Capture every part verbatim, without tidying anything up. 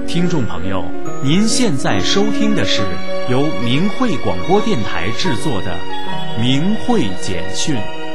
听众朋友，您现在收听的是由明慧广播电台制作的《明慧简讯》。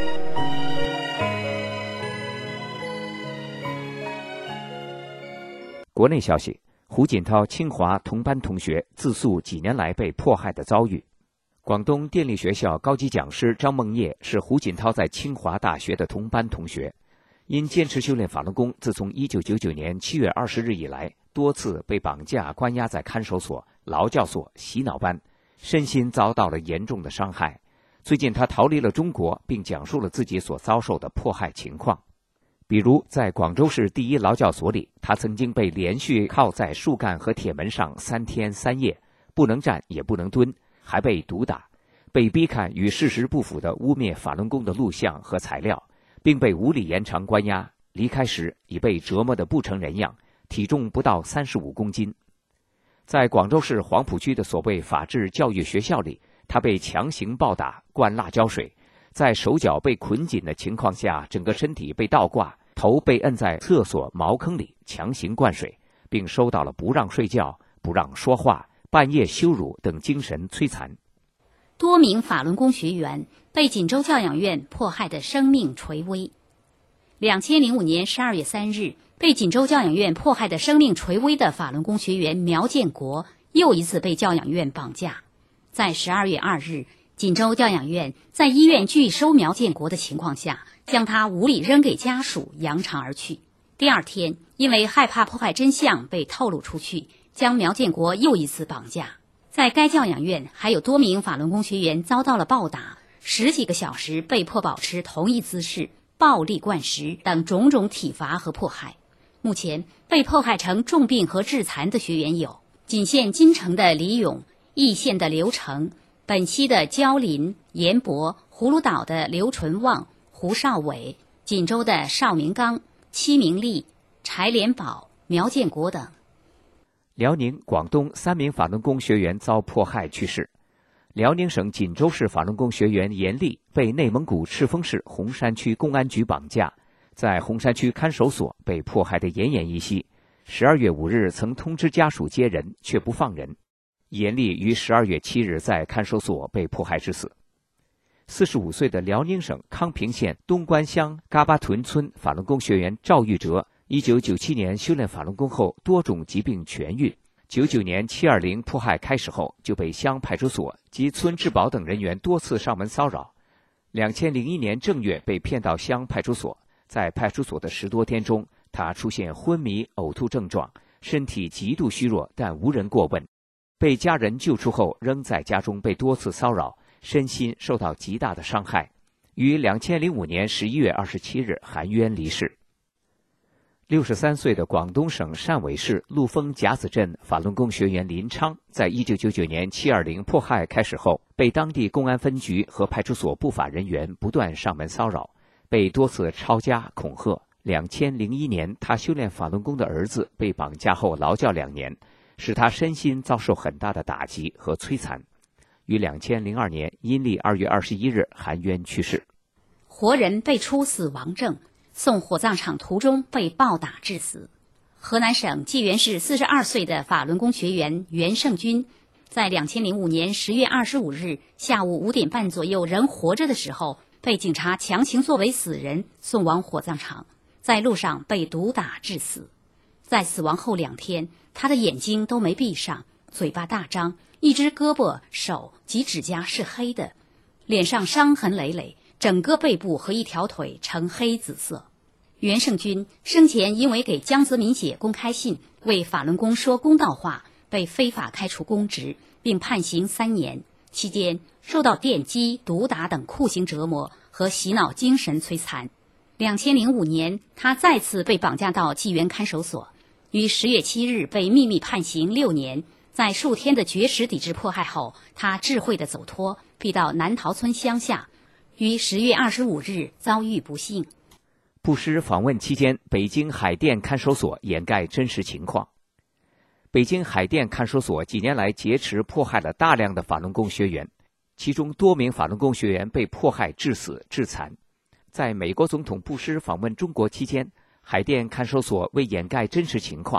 国内消息：胡锦涛清华同班同学自述几年来被迫害的遭遇。广东电力学校高级讲师张梦叶是胡锦涛在清华大学的同班同学，因坚持修炼法轮功，自从一九九九年七月二十日以来，多次被绑架关押在看守所、劳教所、洗脑班，身心遭到了严重的伤害。最近他逃离了中国，并讲述了自己所遭受的迫害情况。比如在广州市第一劳教所里，他曾经被连续铐在树干和铁门上三天三夜，不能站也不能蹲，还被毒打，被逼看与事实不符的污蔑法轮功的录像和材料，并被无理延长关押。离开时已被折磨得不成人样，体重不到三十五公斤。在广州市黄埔区的所谓法治教育学校里，他被强行暴打、灌辣椒水，在手脚被捆紧的情况下，整个身体被倒挂，头被摁在厕所茅坑里强行灌水，并收到了不让睡觉、不让说话、半夜羞辱等精神摧残。 多名法轮功学员被锦州教养院迫害的生命垂危。两千零五年十二月三日，被锦州教养院迫害的生命垂危的法轮功学员苗建国又一次被教养院绑架。在十二月二日，锦州教养院在医院拒收苗建国的情况下，将他无理扔给家属，扬长而去。第二天，因为害怕迫害真相被透露出去，将苗建国又一次绑架。在该教养院，还有多名法轮功学员遭到了暴打，十几个小时被迫保持同一姿势，暴力灌食等种种体罚和迫害。目前被迫害成重病和致残的学员有锦县金城的李勇、义县的刘成、本溪的焦林、严博、葫芦岛的刘纯旺、胡少伟、锦州的邵明刚、戚明利、柴连宝、苗建国等。 辽宁、广东三名法轮功学员遭迫害去世。辽宁省锦州市法轮功学员严丽被内蒙古赤峰市红山区公安局绑架，在红山区看守所被迫害得奄奄一息。十二月五日曾通知家属接人，却不放人。严丽于十二月七日在看守所被迫害致死。四十五岁的辽宁省康平县东关乡嘎巴屯村法轮功学员赵玉哲，一九九七年修炼法轮功后多种疾病痊愈。九九年七二零迫害开始后，就被乡派出所及村治保等人员多次上门骚扰。两千零一年正月被骗到乡派出所，在派出所的十多天中，他出现昏迷、呕吐症状，身体极度虚弱，但无人过问。被家人救出后，仍在家中被多次骚扰，身心受到极大的伤害。于两千零五年十一月二十七日含冤离世。六十三岁的广东省汕尾市陆丰甲子镇法轮功学员林昌，在一九九九年七二零迫害开始后，被当地公安分局和派出所不法人员不断上门骚扰，被多次抄家恐吓。两千零一年，他修炼法轮功的儿子被绑架后劳教两年，使他身心遭受很大的打击和摧残。于两千零二年阴历二月二十一日含冤去世。 活人被出死亡证，送火葬场途中被暴打致死。河南省济源市四十二岁的法轮功学员袁胜军，在两千零五年十月二十五日下午五点半左右人活着的时候，被警察强行作为死人送往火葬场，在路上被毒打致死。在死亡后两天，他的眼睛都没闭上，嘴巴大张，一只胳膊、手及指甲是黑的，脸上伤痕累累，整个背部和一条腿呈黑紫色。袁胜军生前因为给江泽民写公开信，为法轮功说公道话，被非法开除公职，并判刑三年，期间受到电击、毒打等酷刑折磨和洗脑精神摧残。两千零五年，他再次被绑架到济源看守所，于十月七日被秘密判刑六年。在数天的绝食抵制迫害后，他智慧地走脱，避到南桃村乡下，于十月二十五日遭遇不幸。 布施访问期间，北京海淀看守所掩盖真实情况。北京海淀看守所几年来劫持迫害了大量的法轮功学员，其中多名法轮功学员被迫害致死致残。在美国总统布施访问中国期间，海淀看守所为掩盖真实情况，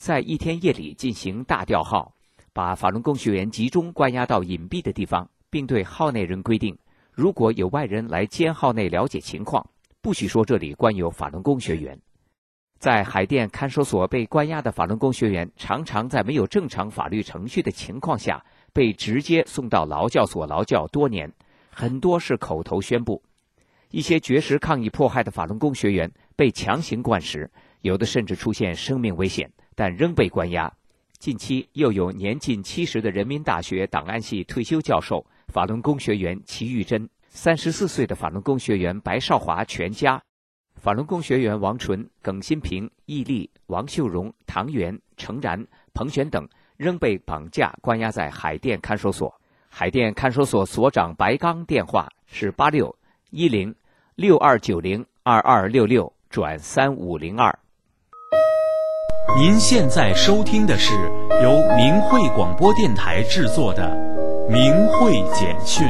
在一天夜里进行大调号，把法轮功学员集中关押到隐蔽的地方，并对号内人规定，如果有外人来监号内了解情况，不许说这里关有法轮功学员。在海淀看守所被关押的法轮功学员，常常在没有正常法律程序的情况下，被直接送到劳教所劳教多年，很多是口头宣布。一些绝食抗议迫害的法轮功学员被强行灌食，有的甚至出现生命危险，但仍被关押。近期又有年近七十的人民大学档案系退休教授、法轮功学员齐玉珍，三十四岁的法轮功学员白少华全家，法轮功学员王纯、耿新平、易丽、王秀荣、唐元、程然、彭璇等仍被绑架关押在海淀看守所。海淀看守所所长白刚电话是八六一零六二九零二二六六转三五零二。 您现在收听的是由明慧广播电台制作的《明慧简讯》。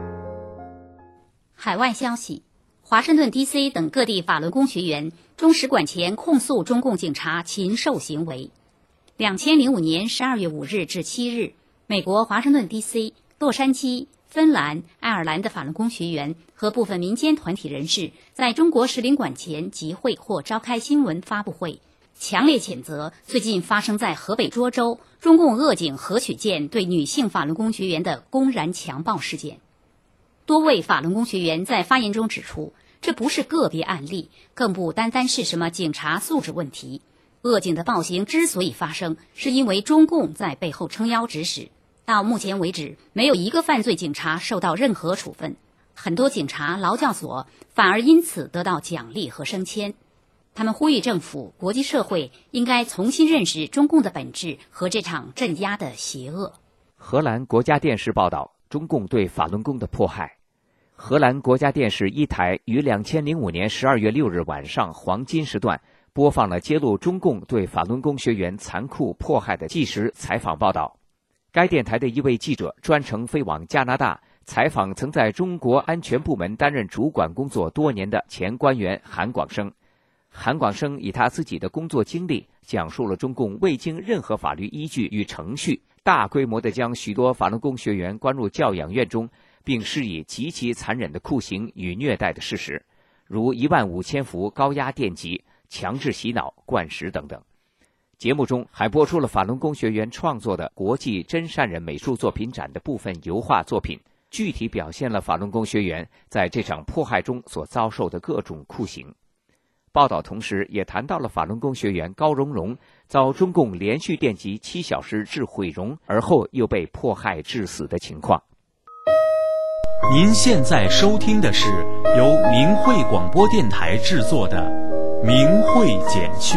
海外消息，华盛顿 D C 等各地法轮功学员中使馆前控诉中共警察禽兽行为。两千零五年十二月五日至七日，美国华盛顿 D C、洛杉矶、芬兰、爱尔兰的法轮功学员和部分民间团体人士在中国使领馆前集会或召开新闻发布会，强烈谴责最近发生在河北涿州中共恶警何曲建对女性法轮功学员的公然强暴事件。多位法轮功学员在发言中指出，这不是个别案例，更不单单是什么警察素质问题。恶警的暴行之所以发生，是因为中共在背后撑腰指使。到目前为止，没有一个犯罪警察受到任何处分，很多警察、劳教所反而因此得到奖励和升迁。他们呼吁政府、国际社会应该重新认识中共的本质和这场镇压的邪恶。 荷兰国家电视报道中共对法轮功的迫害。荷兰国家电视一台于两千零五年十二月六日晚上黄金时段播放了揭露中共对法轮功学员残酷迫害的纪实采访报道。该电台的一位记者专程飞往加拿大，采访曾在中国安全部门担任主管工作多年的前官员韩广生。韩广生以他自己的工作经历，讲述了中共未经任何法律依据与程序，大规模地将许多法轮功学员关入教养院中，并施以极其残忍的酷刑与虐待的事实，如一万五千伏高压电击、强制洗脑、灌食等等。节目中还播出了法轮功学员创作的国际真善人美术作品展的部分油画作品，具体表现了法轮功学员在这场迫害中所遭受的各种酷刑。报道同时也谈到了法轮功学员高荣荣遭中共连续电击七小时致毁容，而后又被迫害致死的情况。 您现在收听的是由明慧广播电台制作的《明慧简讯》。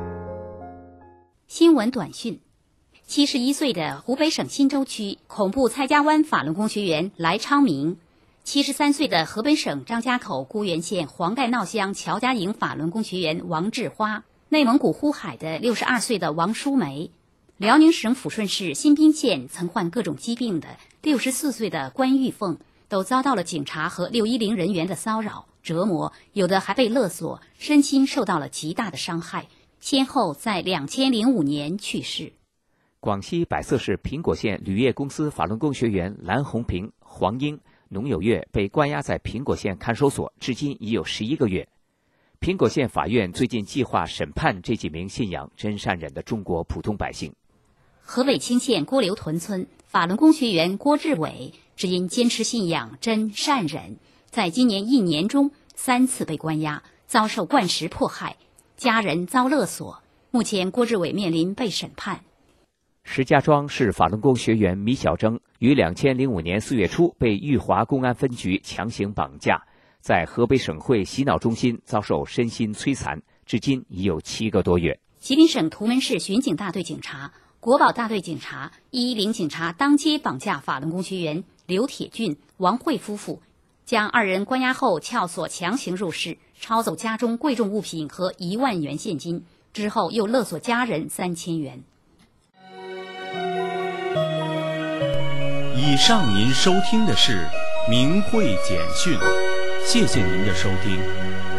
新闻短讯：七十一岁的湖北省忻州区恐怖蔡家湾法轮功学员来昌明，七十三岁的河北省张家口固原县黄盖闹乡乔家营法轮功学员王志花，内蒙古呼海的六十二岁的王淑梅，辽宁省抚顺市新宾县曾患各种疾病的六十四岁的关玉凤，都遭到了警察和六一零人员的骚扰折磨，有的还被勒索，身心受到了极大的伤害，先后在两千零五年去世。 广西百色市苹果县铝业公司法轮功学员蓝红平、黄英、农有月被关押在苹果县看守所，至今已有十一个月。苹果县法院最近计划审判这几名信仰真善忍的中国普通百姓。 河北青县郭刘屯村法轮功学员郭志伟，只因坚持信仰真善忍，在今年一年中三次被关押，遭受灌食迫害，家人遭勒索。目前郭志伟面临被审判。 石家庄市法轮功学员米小征于两千零五年四月初被裕华公安分局强行绑架，在河北省会洗脑中心遭受身心摧残，至今已有七个多月。 吉林省图门市巡警大队警察、国保大队警察、一一零警察当街绑架法轮功学员刘铁俊、王慧夫妇，将二人关押后撬锁强行入室，抄走家中贵重物品和一万元现金，之后又勒索家人三千元。 以上您收听的是明慧简讯，谢谢您的收听。